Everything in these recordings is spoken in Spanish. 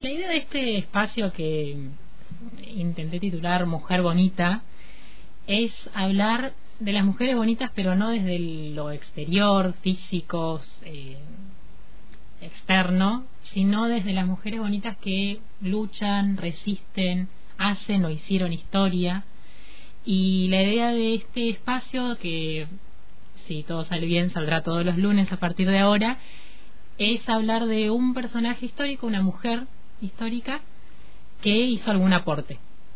La idea de este espacio que intenté titular Mujer Bonita es hablar de las mujeres bonitas, pero no desde lo exterior, físicos, externo, sino desde las mujeres bonitas que luchan, resisten, hacen o hicieron historia. Y la idea de este espacio, que si todo sale bien saldrá todos los lunes a partir de ahora, es hablar de un personaje histórico, una mujer histórica que hizo algún aporte.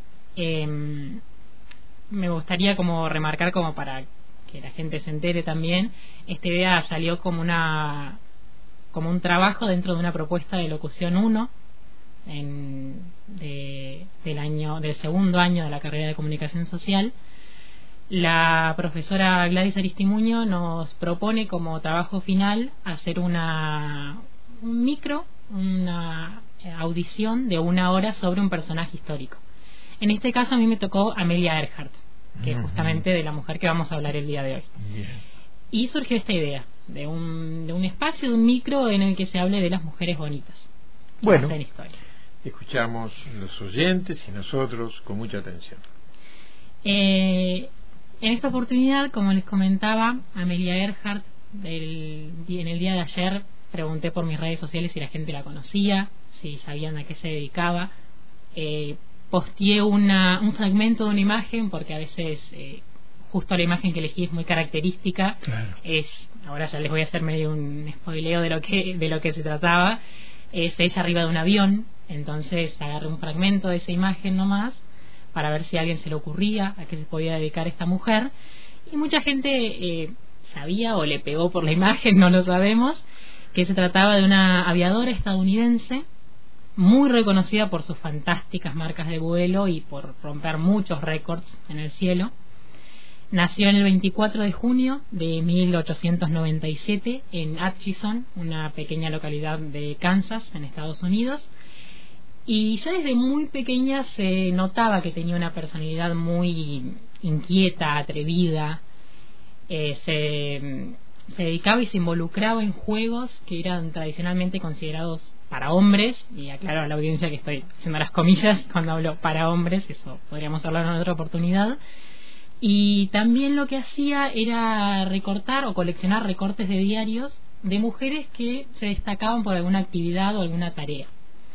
Me gustaría como remarcar, como para que la gente se entere también, esta idea salió como un trabajo dentro de una propuesta de locución 1 del segundo año de la carrera de comunicación social. La profesora Gladys Aristimuño nos propone como trabajo final hacer una audición de 1 hora sobre un personaje histórico. En este caso a mí me tocó Amelia Earhart, que es justamente de la mujer que vamos a hablar el día de hoy. Bien. Y surgió esta idea de un espacio, de un micro en el que se hable de las mujeres bonitas. Bueno, en historia. Escuchamos los oyentes y nosotros con mucha atención. En esta oportunidad, como les comentaba, Amelia Earhart, en el día de ayer pregunté por mis redes sociales si la gente la conocía, si sabían a qué se dedicaba. Posteé un fragmento de una imagen, porque a veces justo la imagen que elegí es muy característica. Claro. Ahora ya les voy a hacer medio un spoileo de lo que se trataba. Es ella arriba de un avión. Entonces agarré un fragmento de esa imagen nomás para ver si a alguien se le ocurría a qué se podía dedicar esta mujer, y mucha gente sabía o le pegó por la imagen, no lo sabemos, que se trataba de una aviadora estadounidense muy reconocida por sus fantásticas marcas de vuelo y por romper muchos récords en el cielo. Nació en el 24 de junio de 1897 en Atchison, una pequeña localidad de Kansas, en Estados Unidos. Y ya desde muy pequeña se notaba que tenía una personalidad muy inquieta, atrevida. Se dedicaba y se involucraba en juegos que eran tradicionalmente considerados para hombres, y aclaro a la audiencia que estoy haciendo las comillas cuando hablo para hombres, eso podríamos hablar en otra oportunidad. Y también lo que hacía era recortar o coleccionar recortes de diarios de mujeres que se destacaban por alguna actividad o alguna tarea.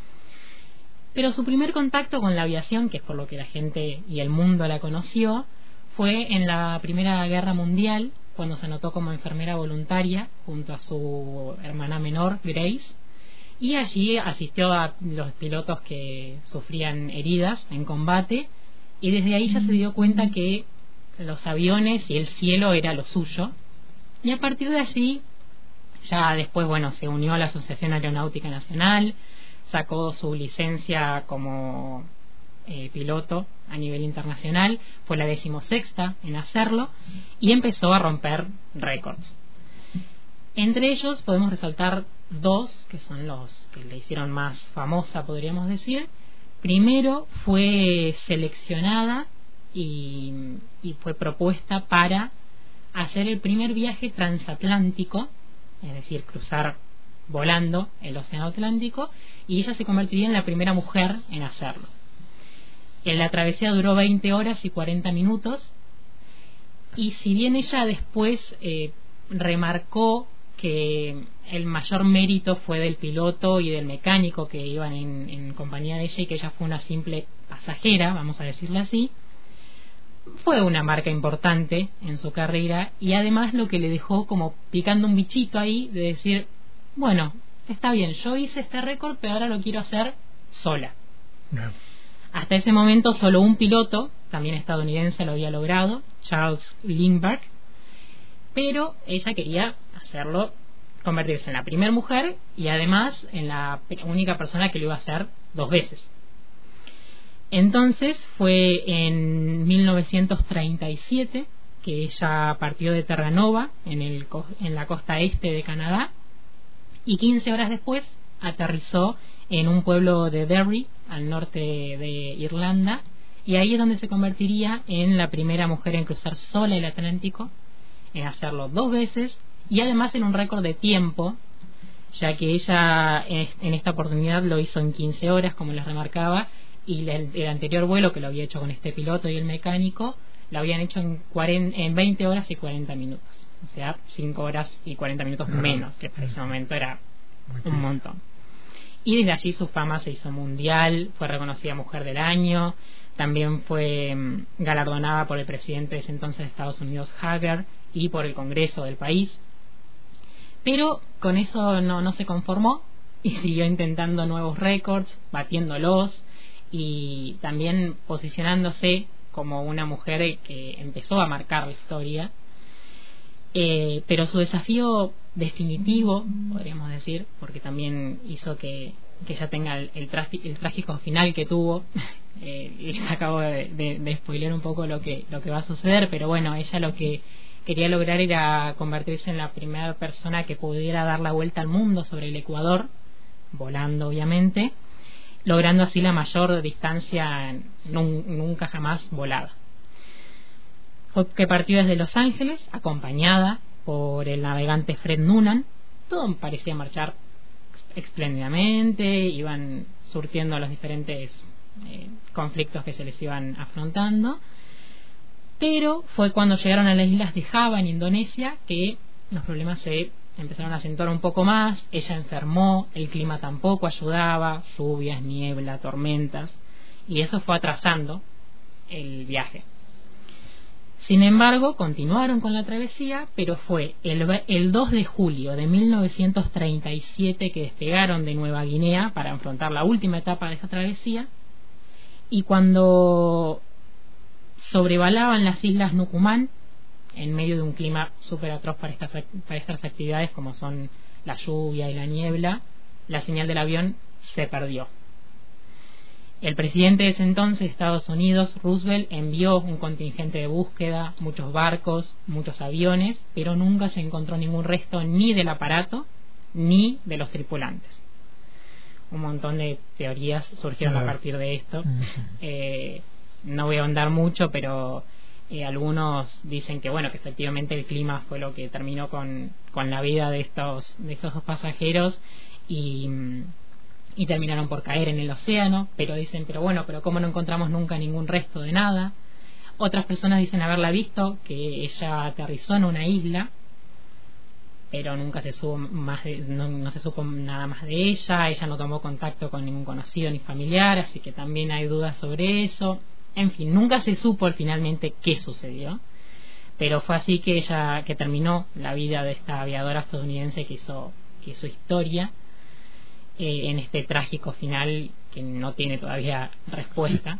Pero su primer contacto con la aviación, que es por lo que la gente y el mundo la conoció, fue en la Primera Guerra Mundial, cuando se anotó como enfermera voluntaria junto a su hermana menor, Grace, y allí asistió a los pilotos que sufrían heridas en combate, y desde ahí ya se dio cuenta que los aviones y el cielo era lo suyo, y a partir de allí, ya después, se unió a la Asociación Aeronáutica Nacional, sacó su licencia como piloto a nivel internacional, fue la 16ª en hacerlo, y empezó a romper récords. Entre ellos podemos resaltar 2 que son los que le hicieron más famosa, podríamos decir. Primero, fue seleccionada y fue propuesta para hacer el primer viaje transatlántico, es decir, cruzar volando el océano Atlántico, y ella se convertiría en la primera mujer en hacerlo. La travesía duró 20 horas y 40 minutos, y si bien ella después remarcó que el mayor mérito fue del piloto y del mecánico que iban en compañía de ella, y que ella fue una simple pasajera, vamos a decirlo así, fue una marca importante en su carrera, y además lo que le dejó como picando un bichito ahí de decir: bueno, está bien, yo hice este récord, pero ahora lo quiero hacer sola. No. Hasta ese momento solo un piloto, también estadounidense, lo había logrado, Charles Lindbergh, pero ella quería hacerlo, convertirse en la primera mujer y además en la única persona que lo iba a hacer 2 veces. Entonces fue en 1937 que ella partió de Terranova, en la costa este de Canadá, y 15 horas después aterrizó en un pueblo de Derry, al norte de Irlanda, y ahí es donde se convertiría en la primera mujer en cruzar sola el Atlántico, en hacerlo 2 veces, y además en un récord de tiempo ya que ella en esta oportunidad lo hizo en 15 horas, como les remarcaba, y el anterior vuelo, que lo había hecho con este piloto y el mecánico, lo habían hecho en 20 horas y 40 minutos, o sea, 5 horas y 40 minutos menos, que para ese momento era un montón. Y desde allí su fama se hizo mundial, fue reconocida Mujer del Año, también fue galardonada por el presidente de ese entonces de Estados Unidos, Hoover, y por el Congreso del país. Pero con eso no se conformó y siguió intentando nuevos récords, batiéndolos y también posicionándose como una mujer que empezó a marcar la historia. Pero su desafío definitivo, podríamos decir, porque también hizo que ella tenga el trágico final que tuvo. Les acabo de spoilear un poco lo que va a suceder, pero bueno, ella lo que quería lograr era convertirse en la primera persona que pudiera dar la vuelta al mundo sobre el Ecuador, volando obviamente, logrando así la mayor distancia nunca jamás volada. Fue que partió desde Los Ángeles, acompañada por el navegante Fred Noonan. Todo parecía marchar espléndidamente, iban surtiendo los diferentes conflictos que se les iban afrontando, pero fue cuando llegaron a las islas de Java, en Indonesia, que los problemas se empezaron a acentuar un poco más. Ella enfermó, el clima tampoco ayudaba, lluvias, niebla, tormentas, y eso fue atrasando el viaje. Sin embargo, continuaron con la travesía, pero fue el 2 de julio de 1937 que despegaron de Nueva Guinea para afrontar la última etapa de esta travesía, y cuando sobrevolaban las islas Nucumán, en medio de un clima súper atroz para estas actividades, como son la lluvia y la niebla, la señal del avión se perdió. El presidente de ese entonces de Estados Unidos, Roosevelt, envió un contingente de búsqueda, muchos barcos, muchos aviones, pero nunca se encontró ningún resto ni del aparato ni de los tripulantes. Un montón de teorías surgieron a partir de esto. No voy a ahondar mucho, pero algunos dicen que bueno, que efectivamente el clima fue lo que terminó con la vida de estos dos pasajeros y terminaron por caer en el océano. Pero dicen, pero cómo no encontramos nunca ningún resto de nada. Otras personas dicen haberla visto, que ella aterrizó en una isla, pero nunca se supo no se supo nada más de ella. Ella no tomó contacto con ningún conocido ni familiar, así que también hay dudas sobre eso. En fin, nunca se supo finalmente qué sucedió, pero fue así que terminó la vida de esta aviadora estadounidense que hizo historia, en este trágico final que no tiene todavía respuesta.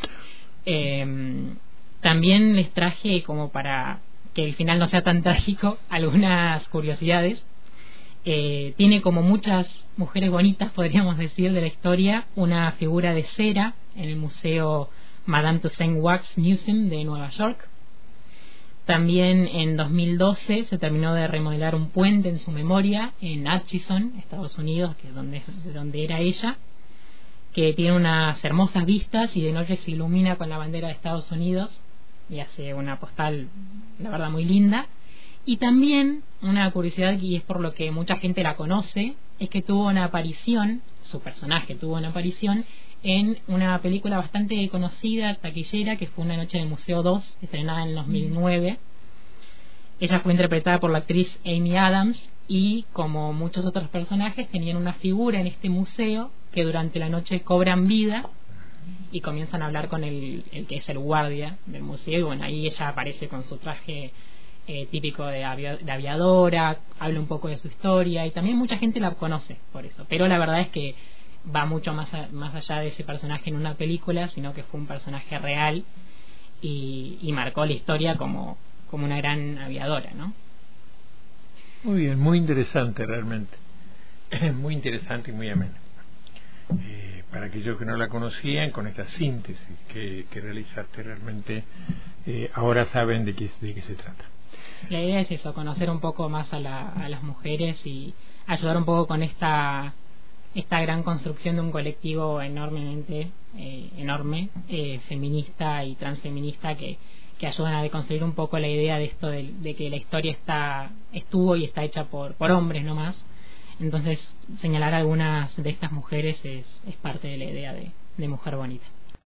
También les traje, como para que el final no sea tan trágico, algunas curiosidades. Tiene, como muchas mujeres bonitas, podríamos decir, de la historia, una figura de cera en el Museo Madame Tussauds Wax Museum de Nueva York. También en 2012 se terminó de remodelar un puente en su memoria en Atchison, Estados Unidos, que es de donde era ella, que tiene unas hermosas vistas y de noche se ilumina con la bandera de Estados Unidos y hace una postal, la verdad, muy linda. Y también una curiosidad, y es por lo que mucha gente la conoce, es que su personaje tuvo una aparición en una película bastante conocida, taquillera, que fue Una noche en el Museo 2, estrenada en el 2009. Ella fue interpretada por la actriz Amy Adams, y como muchos otros personajes tenían una figura en este museo que durante la noche cobran vida y comienzan a hablar con el que es el guardia del museo. Y bueno, ahí ella aparece con su traje típico de aviadora, habla un poco de su historia, y también mucha gente la conoce por eso. Pero la verdad es que va mucho más allá de ese personaje en una película, sino que fue un personaje real y marcó la historia como una gran aviadora, ¿no? Muy bien, muy interesante realmente. Muy interesante y muy ameno. Para aquellos que no la conocían, con esta síntesis que realizaste, realmente ahora saben de qué se trata. La idea es eso, conocer un poco más a las mujeres y ayudar un poco con esta gran construcción de un colectivo enorme, feminista y transfeminista, que ayudan a deconstruir un poco la idea de esto de que la historia estuvo y está hecha por hombres nomás, Entonces, señalar algunas de estas mujeres es parte de la idea de Mujer Bonita.